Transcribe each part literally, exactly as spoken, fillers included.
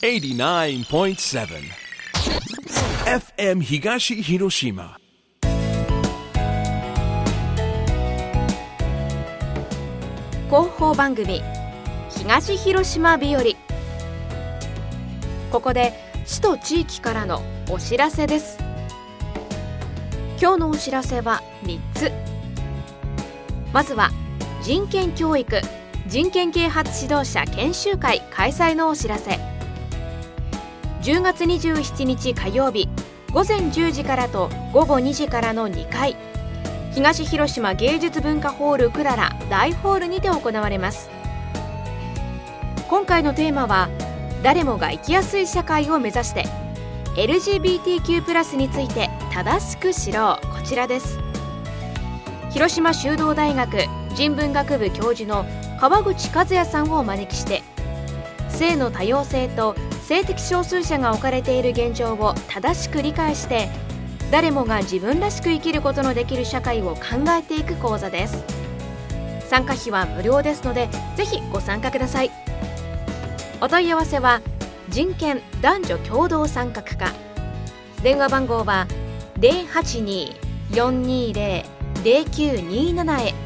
エイティナインポイントセブン エフエム 東広島。 広報番組東広島日和。ここで市と地域からのお知らせです。今日のお知らせはみっつ。まずは人権教育人権啓発指導者研修会開催のお知らせ。じゅうがつにじゅうしちにち火曜日ごぜんじゅうじからとごごにじからのにかい、東広島芸術文化ホールクララ大ホールにて行われます。今回のテーマは誰もが生きやすい社会を目指して エルジービーティーキュー プラスについて正しく知ろう。こちらです。広島修道大学人文学部教授の川口和也さんをお招きして、性の多様性と性的少数者が置かれている現状を正しく理解して、誰もが自分らしく生きることのできる社会を考えていく講座です。参加費は無料ですので、ぜひご参加ください。お問い合わせは人権男女共同参画課、電話番号は ゼロはちにー よんにーゼロ ゼロきゅうにーなな へ。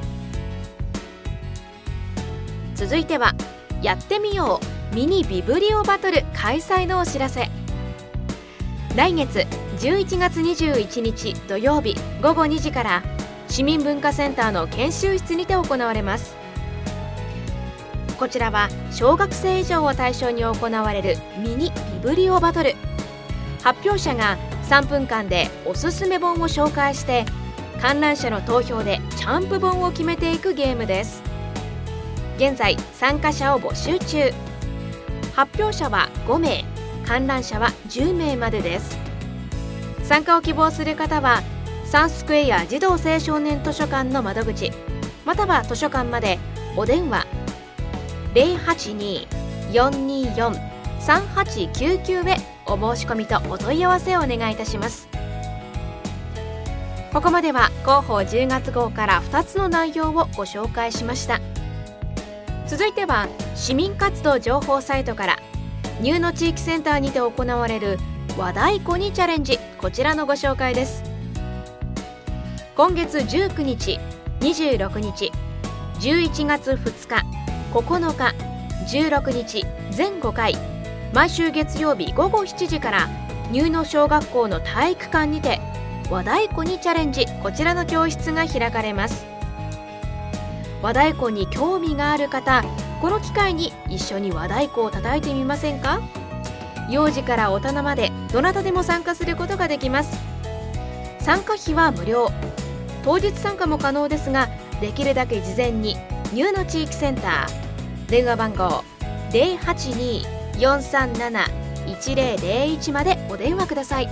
続いてはやってみようミニビブリオバトル開催のお知らせ。来月じゅういちがつにじゅういちにち土曜日ごごにじから市民文化センターの研修室にて行われます。こちらは小学生以上を対象に行われるミニビブリオバトル。発表者がさんぷんかんでおすすめ本を紹介して、観覧者の投票でチャンプ本を決めていくゲームです。現在参加者を募集中。発表者はごめい、観覧者はじゅうめいまでです。参加を希望する方はサンスクエア児童青少年図書館の窓口、または図書館までお電話 ゼロはちにー よんにーよん さんはちきゅうきゅう へお申し込みとお問い合わせをお願いいたします。ここまでは広報じゅうがつごうからふたつの内容をご紹介しました。続いては市民活動情報サイトからニューの地域センターにて行われる和太鼓にチャレンジ、こちらのご紹介です。今月じゅうくにち、にじゅうろくにち、じゅういちがつふつか、ここのか、じゅうろくにち全ごかい、毎週月曜日ごごしちじからニューの小学校の体育館にて和太鼓にチャレンジ、こちらの教室が開かれます。和太鼓に興味がある方、この機会に一緒に和太鼓を叩いてみませんか？幼児から大人までどなたでも参加することができます。参加費は無料。当日参加も可能ですが、できるだけ事前にニューの地域センター電話番号 ゼロはちにー よんさんなな いちゼロゼロいち までお電話ください。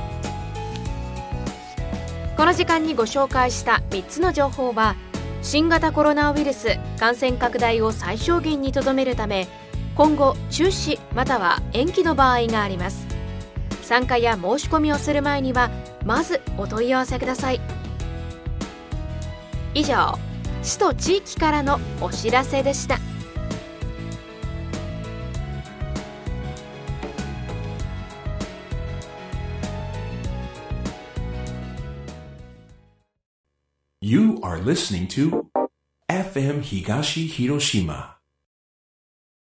この時間にご紹介したみっつの情報は新型コロナウイルス感染拡大を最小限にとどめるため、今後中止または延期の場合があります。参加や申し込みをする前にはまずお問い合わせください。以上、市と地域からのお知らせでした。 You are listening to エフエム 東広島